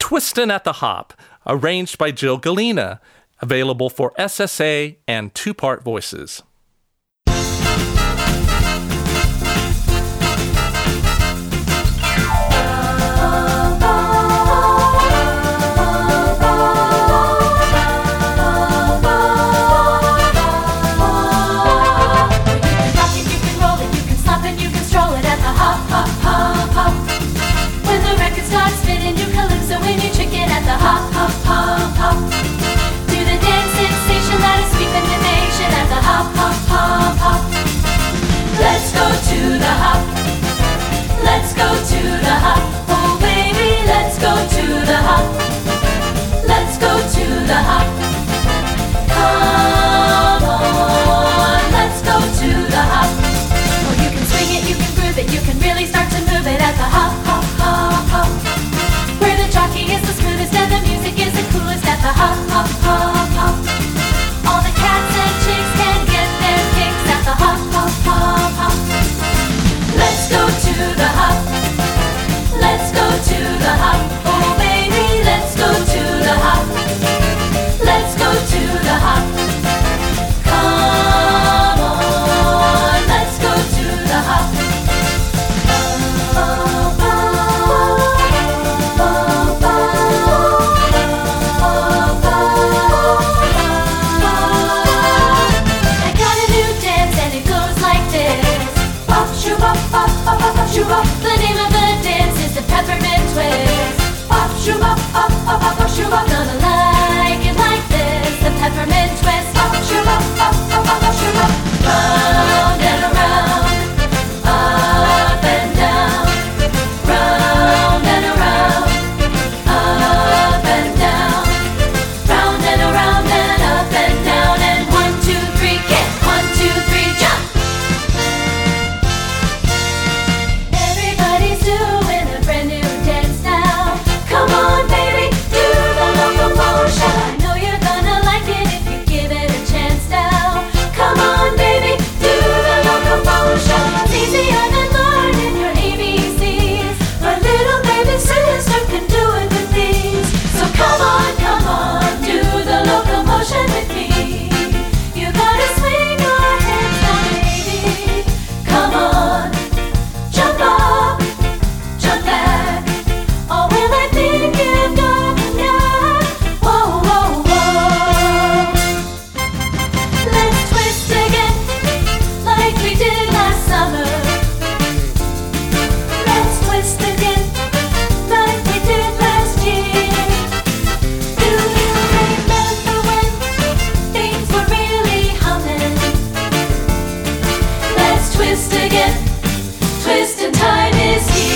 Twistin' at the Hop, arranged by Jill Galena, available for SSA and two-part voices. Hop, hop, hop, hop. Do the dance sensation that is sweeping the nation at the hop, hop, hop, hop. Let's go to the hop. Let's go to the hop. Oh baby, let's go to the hop. Let's go to the hop. Come on, let's go to the hop. Oh, you can swing it, you can groove it, you can really start to move it at the hop, hop, hop, hop. Where the jockey is the smoothest and the music is the coolest at the hop, hop, hop, hop. All the cats and chicks can get their kicks at the hop, hop, hop, hop. Let's go to the hop. Let's go to the hop. Oh baby, let's go to the hop. Let's go to the hop. Come on, let's go to the hop. The name of the dance is the peppermint twist. Pop, shoo, bop, pop, pop, pop, pop, shoo, bop. Gonna like it like this. The peppermint twist. Pop, shoo, bop, pop, pop, pop, pop, shoo, bop. Round and around, up and down. Round and around, up and down. Round and around and up and down. And 1, 2, 3, kick. 1, 2, 3, jump. Doing a brand new dance now. Come on, baby, do the locomotion. I know you're gonna like it if you give it a chance now. Come on, baby, do the locomotion. It's easier than learning your ABCs, but little baby sister can do it with these. So come on, do the locomotion with me. You gotta swing your hips now, baby. Come on, jump up. Jump back, oh will I think you've got enough? Whoa, whoa, whoa. Let's twist again, like we did last summer. Let's twist again, like we did last year. Do you remember when things were really humming? Let's twist again, twist and time is here.